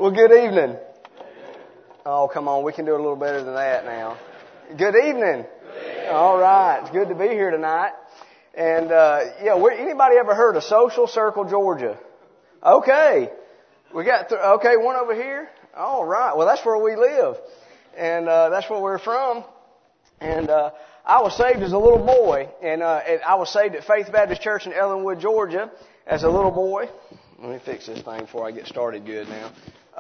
Well, good evening. Oh, come on. We can do a little better than that now. Good evening. All right. It's good to be here tonight. And, anybody ever heard of Social Circle, Georgia? Okay. We got, one over here. All right. Well, that's where we live. And, that's where we're from. And, I was saved as a little boy. And I was saved at Faith Baptist Church in Ellenwood, Georgia as a little boy. Let me fix this thing before I get started good now.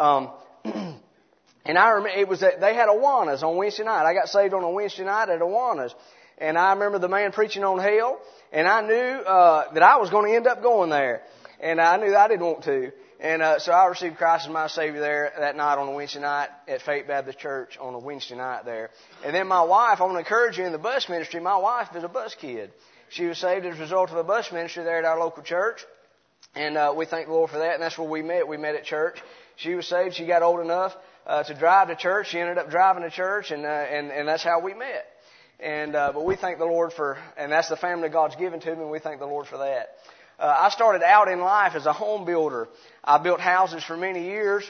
And I remember it was that they had Awanas on Wednesday night. I got saved on a Wednesday night at Awanas. And I remember the man preaching on hell. And I knew that I was going to end up going there. And I knew that I didn't want to. And so I received Christ as my Savior there that night on a Wednesday night at Faith Baptist Church on a Wednesday night there. And then my wife, I want to encourage you in the bus ministry, my wife is a bus kid. She was saved as a result of a bus ministry there at our local church. And we thank the Lord for that. And that's where we met. We met at church. She was saved. She got old enough to drive to church. She ended up driving to church, and that's how we met. And but we thank the Lord and that's the family God's given to me, and we thank the Lord for that. I started out in life as a home builder. I built houses for many years.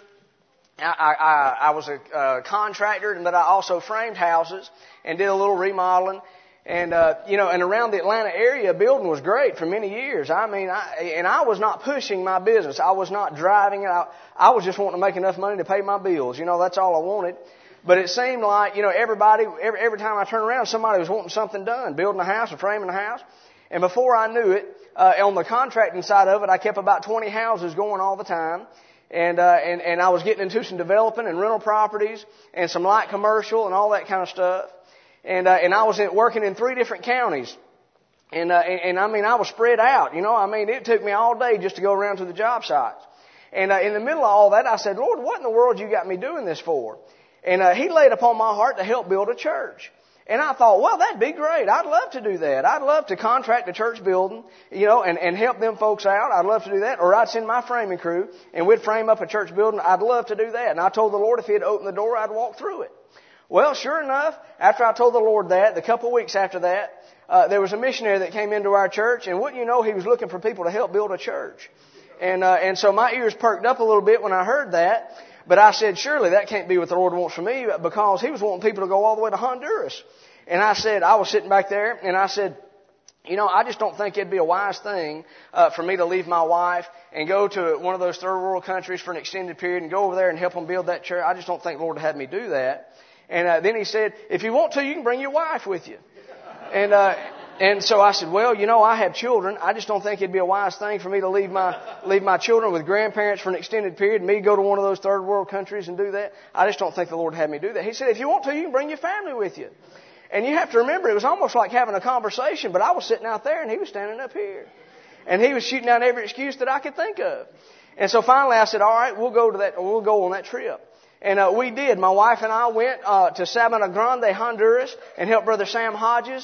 I was a contractor, but I also framed houses and did a little remodeling. And and around the Atlanta area, building was great for many years. I mean, I was not pushing my business. I was not driving it. I was just wanting to make enough money to pay my bills. That's all I wanted. But it seemed like, everybody, every time I turned around, somebody was wanting something done, building a house or framing a house. And before I knew it, on the contracting side of it, I kept about 20 houses going all the time. And I was getting into some developing and rental properties and some light commercial and all that kind of stuff. And I was working in 3 different counties. And I mean, I was spread out, it took me all day just to go around to the job sites. And, in the middle of all that, I said, Lord, what in the world you got me doing this for? And, He laid upon my heart to help build a church. And I thought, well, that'd be great. I'd love to do that. I'd love to contract a church building, and help them folks out. I'd love to do that. Or I'd send my framing crew and we'd frame up a church building. I'd love to do that. And I told the Lord if He'd open the door, I'd walk through it. Well, sure enough, after I told the Lord that, a couple of weeks after that, there was a missionary that came into our church, and wouldn't you know, he was looking for people to help build a church. And so my ears perked up a little bit when I heard that, but I said, surely that can't be what the Lord wants for me, because He was wanting people to go all the way to Honduras. And I was sitting back there, and I said, I just don't think it'd be a wise thing for me to leave my wife and go to one of those third world countries for an extended period and go over there and help them build that church. I just don't think the Lord would have me do that. And then He said, if you want to, you can bring your wife with you. And so I said, well, I have children. I just don't think it'd be a wise thing for me to leave my children with grandparents for an extended period and me go to one of those third world countries and do that. I just don't think the Lord had me do that. He said, if you want to, you can bring your family with you. And you have to remember, it was almost like having a conversation, but I was sitting out there and He was standing up here. And He was shooting down every excuse that I could think of. And so finally I said, all right, we'll go on that trip. And we did. My wife and I went to Sabana Grande, Honduras, and helped Brother Sam Hodges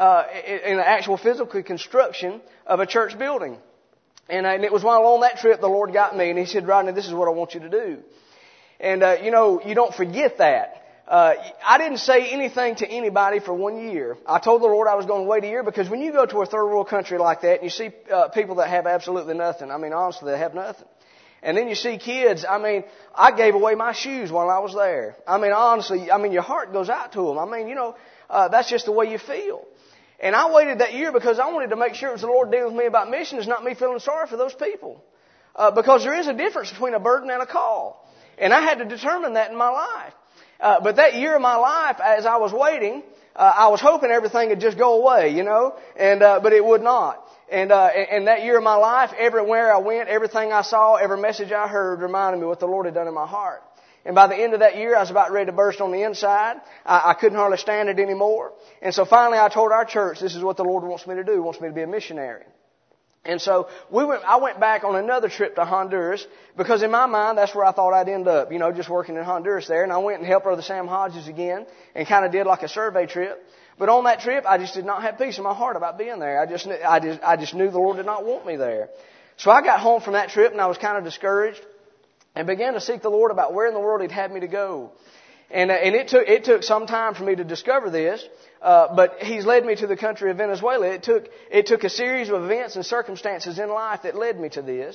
in the actual physical construction of a church building. And it was while on that trip the Lord got me, and He said, Rodney, this is what I want you to do. And you don't forget that. I didn't say anything to anybody for 1 year. I told the Lord I was going to wait a year, because when you go to a third world country like that and you see people that have absolutely nothing, honestly, they have nothing. And then you see kids, I gave away my shoes while I was there. Honestly, your heart goes out to them. That's just the way you feel. And I waited that year because I wanted to make sure it was the Lord dealing with me about missions, not me feeling sorry for those people. Because there is a difference between a burden and a call. And I had to determine that in my life. But that year of my life, as I was waiting, I was hoping everything would just go away, but it would not. And that year of my life, everywhere I went, everything I saw, every message I heard reminded me what the Lord had done in my heart. And by the end of that year, I was about ready to burst on the inside. I couldn't hardly stand it anymore. And so finally I told our church, this is what the Lord wants me to do. He wants me to be a missionary. And so I went back on another trip to Honduras, because in my mind, that's where I thought I'd end up, just working in Honduras there. And I went and helped Brother Sam Hodges again and kind of did like a survey trip. But on that trip, I just did not have peace in my heart about being there. I just knew the Lord did not want me there. So I got home from that trip and I was kind of discouraged and began to seek the Lord about where in the world He'd had me to go. And it took some time for me to discover this, but He's led me to the country of Venezuela. It took a series of events and circumstances in life that led me to this.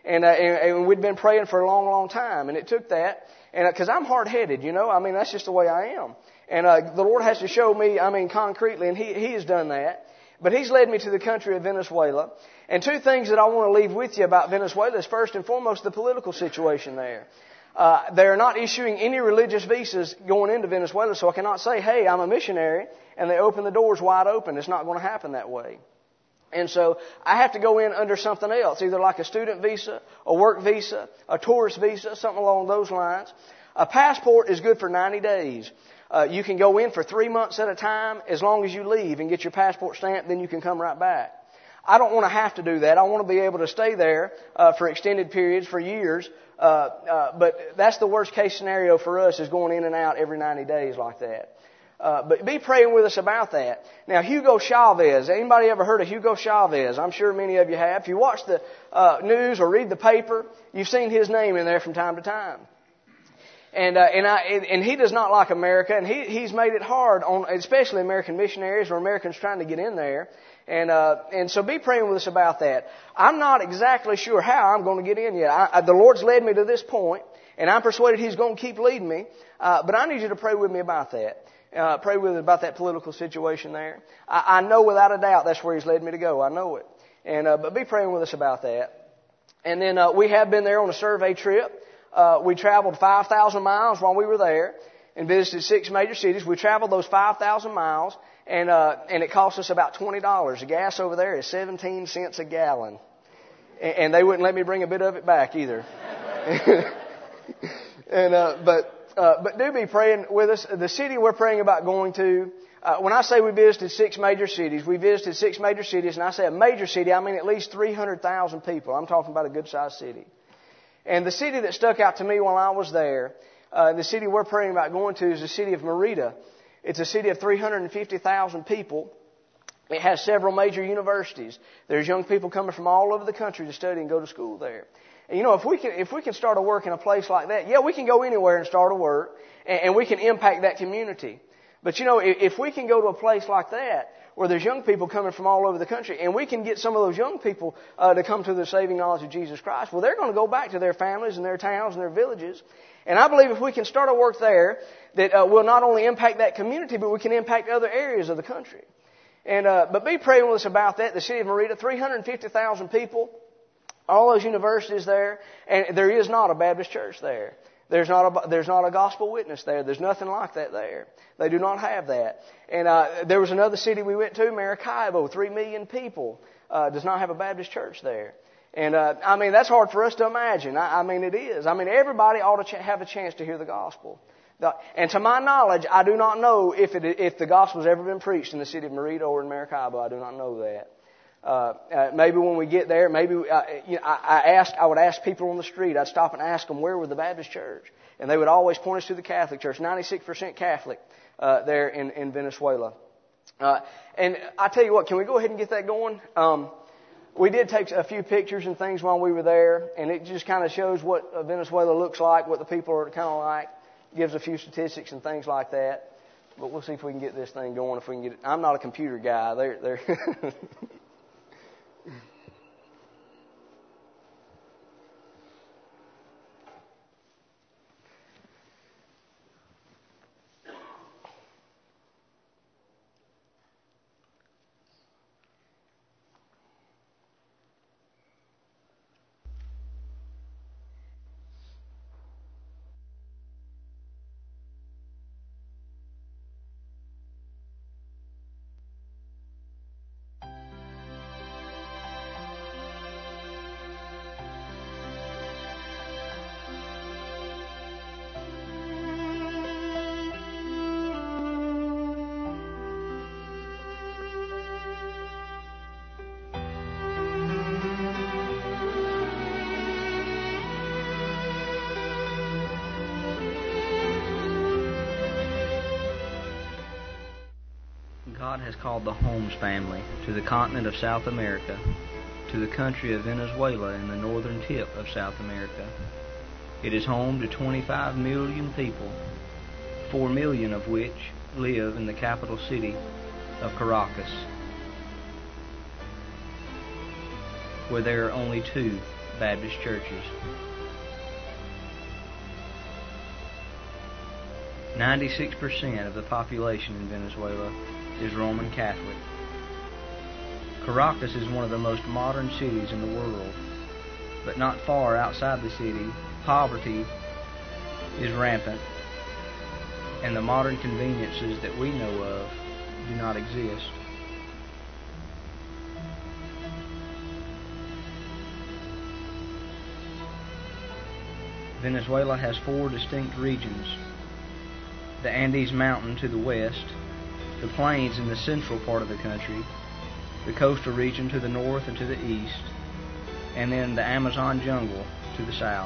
And we'd been praying for a long, long time. And it took that. And because I'm hard-headed, I mean, that's just the way I am. And the Lord has to show me, I mean, concretely, and He has done that. But He's led me to the country of Venezuela. And two things that I want to leave with you about Venezuela is first and foremost the political situation there. They're not issuing any religious visas going into Venezuela, so I cannot say, hey, I'm a missionary, and they open the doors wide open. It's not going to happen that way. And so I have to go in under something else, either like a student visa, a work visa, a tourist visa, something along those lines. A passport is good for 90 days. You can go in for 3 months at a time as long as you leave and get your passport stamped, then you can come right back. I don't want to have to do that. I want to be able to stay there for extended periods, for years. But that's the worst case scenario for us, is going in and out every 90 days like that. But be praying with us about that. Now, Hugo Chavez. Anybody ever heard of Hugo Chavez? I'm sure many of you have. If you watch the news or read the paper, you've seen his name in there from time to time. And he does not like America, and he's made it hard on, especially American missionaries or Americans trying to get in there. And so be praying with us about that. I'm not exactly sure how I'm going to get in yet. The Lord's led me to this point, and I'm persuaded He's going to keep leading me. But I need you to pray with me about that. Pray with us about that political situation there. I know without a doubt that's where He's led me to go. I know it. But be praying with us about that. And then we have been there on a survey trip. We traveled 5,000 miles while we were there and visited 6 major cities. We traveled those 5,000 miles, and it cost us about $20. The gas over there is 17 cents a gallon. And they wouldn't let me bring a bit of it back either. But do be praying with us. The city we're praying about going to, when I say we visited 6 major cities, we visited 6 major cities, and I say a major city, I mean at least 300,000 people. I'm talking about a good-sized city. And the city that stuck out to me while I was there, the city we're praying about going to, is the city of Mérida. It's a city of 350,000 people. It has several major universities. There's young people coming from all over the country to study and go to school there. And if we can start a work in a place like that, yeah, we can go anywhere and start a work, and we can impact that community. But if we can go to a place like that, where there's young people coming from all over the country, and we can get some of those young people to come to the saving knowledge of Jesus Christ, well, they're going to go back to their families and their towns and their villages. And I believe if we can start a work there, that will not only impact that community, but we can impact other areas of the country. But be praying with us about that. The city of Mérida, 350,000 people, all those universities there, and there is not a Baptist church there. There's not a gospel witness there. There's nothing like that there. They do not have that. And there was another city we went to, Maracaibo, 3 million people, does not have a Baptist church there. And I mean, that's hard for us to imagine. I mean, it is. I mean, everybody ought to have a chance to hear the gospel. And to my knowledge, I do not know if the gospel has ever been preached in the city of Mérida or in Maracaibo. I do not know that. Maybe when we get there, maybe I would ask people on the street. I'd stop and ask them where was the Baptist church, and they would always point us to the Catholic church. 96% Catholic there in Venezuela. And I tell you what, can we go ahead and get that going? We did take a few pictures and things while we were there, and it just kind of shows what Venezuela looks like, what the people are kind of like. Gives a few statistics and things like that. But we'll see if we can get this thing going. If we can get it. I'm not a computer guy. They're God has called the Holmes family to the continent of South America, to the country of Venezuela in the northern tip of South America. It is home to 25 million people, 4 million of which live in the capital city of Caracas, where there are only 2 Baptist churches. 96% of the population in Venezuela is Roman Catholic. Caracas is one of the most modern cities in the world, but not far outside the city, poverty is rampant, and the modern conveniences that we know of do not exist. Venezuela has 4 distinct regions: the Andes Mountain to the west, the plains in the central part of the country, the coastal region to the north and to the east, and then the Amazon jungle to the south.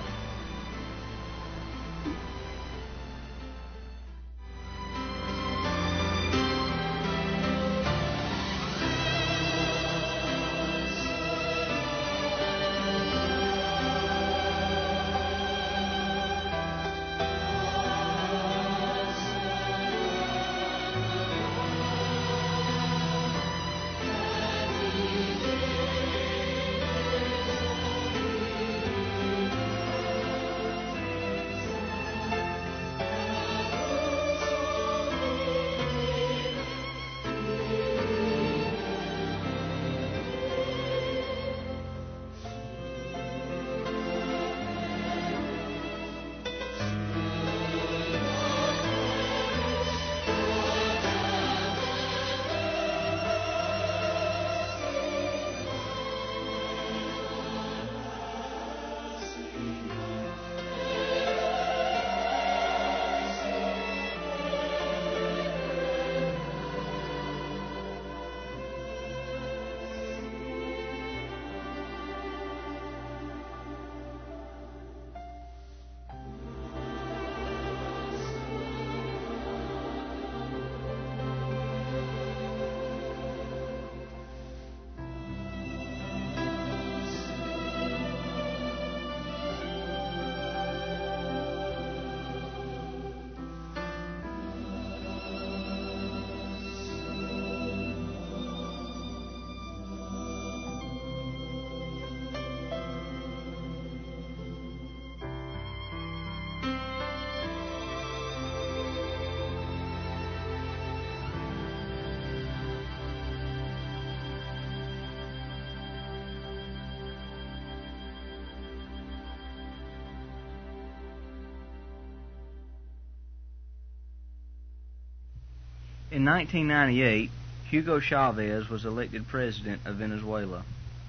In 1998, Hugo Chavez was elected president of Venezuela.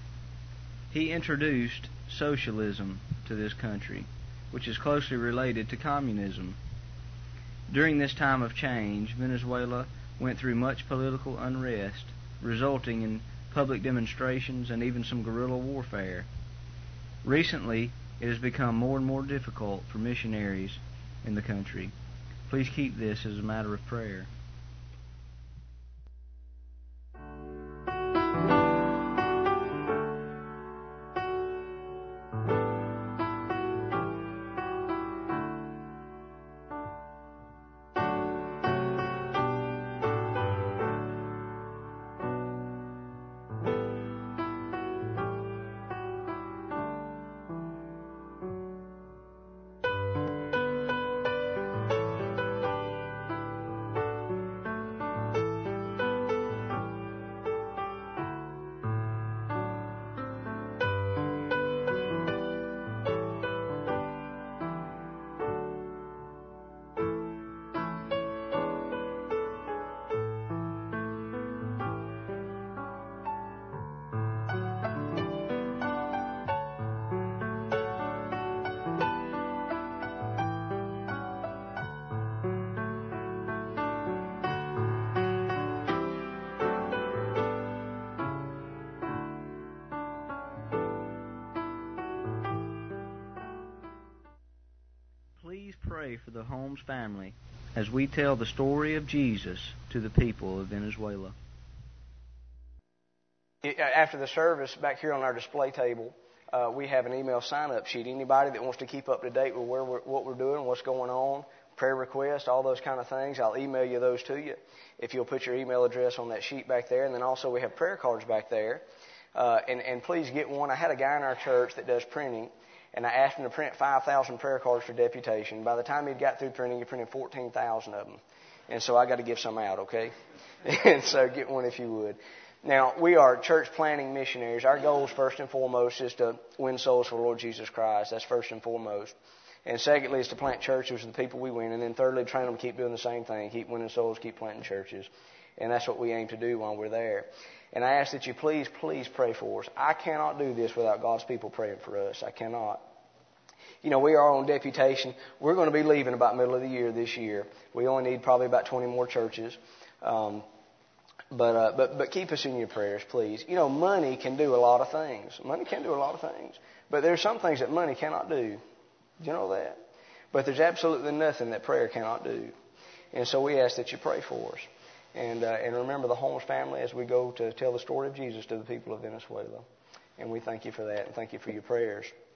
He introduced socialism to this country, which is closely related to communism. During this time of change, Venezuela went through much political unrest, resulting in public demonstrations and even some guerrilla warfare. Recently, it has become more and more difficult for missionaries in the country. Please keep this as a matter of prayer. Please pray for the Holmes family as we tell the story of Jesus to the people of Venezuela. After the service, back here on our display table, we have an email sign-up sheet. Anybody that wants to keep up to date with what we're doing, what's going on, prayer requests, all those kind of things, I'll email you those to you if you'll put your email address on that sheet back there. And then also we have prayer cards back there. And please get one. I had a guy in our church that does printing, and I asked him to print 5,000 prayer cards for deputation. By the time he'd got through printing, he printed 14,000 of them. And so I got to give some out, okay? And so get one if you would. Now, we are church planting missionaries. Our goal, first and foremost, is to win souls for the Lord Jesus Christ. That's first and foremost. And secondly, is to plant churches with the people we win. And then thirdly, train them to keep doing the same thing. Keep winning souls, keep planting churches. And that's what we aim to do while we're there. And I ask that you please pray for us. I cannot do this without God's people praying for us. I cannot. You know, we are on deputation. We're going to be leaving about middle of the year this year. We only need probably about 20 more churches. But keep us in your prayers, please. You know, money can do a lot of things. Money can do a lot of things. But there's some things that money cannot do. Do you know that? But there's absolutely nothing that prayer cannot do. And so we ask that you pray for us. And remember the Holmes family as we go to tell the story of Jesus to the people of Venezuela. And we thank you for that and thank you for your prayers.